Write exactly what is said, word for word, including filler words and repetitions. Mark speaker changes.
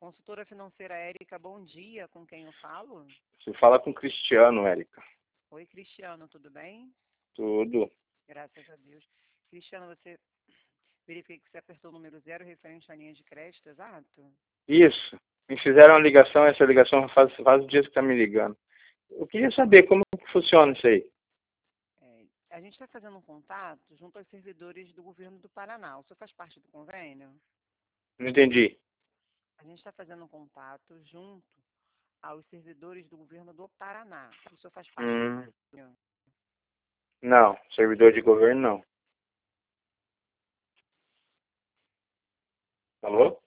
Speaker 1: Consultora financeira Érica, bom dia. Com quem eu falo?
Speaker 2: Você fala com o Cristiano, Érica.
Speaker 1: Oi, Cristiano, tudo bem?
Speaker 2: Tudo.
Speaker 1: Graças a Deus. Cristiano, você verifiquei que você apertou o número zero referente à linha de crédito, exato?
Speaker 2: Isso. Me fizeram uma ligação, essa ligação faz, faz dias que está me ligando. Eu queria saber como que funciona isso aí.
Speaker 1: É, a gente está fazendo um contato junto aos servidores do governo do Paraná. O senhor faz parte do convênio?
Speaker 2: Não entendi.
Speaker 1: A gente está fazendo um contato junto aos servidores do governo do Paraná. O senhor faz parte do
Speaker 2: Hum,
Speaker 1: convênio?
Speaker 2: não, servidor de governo não. Alô?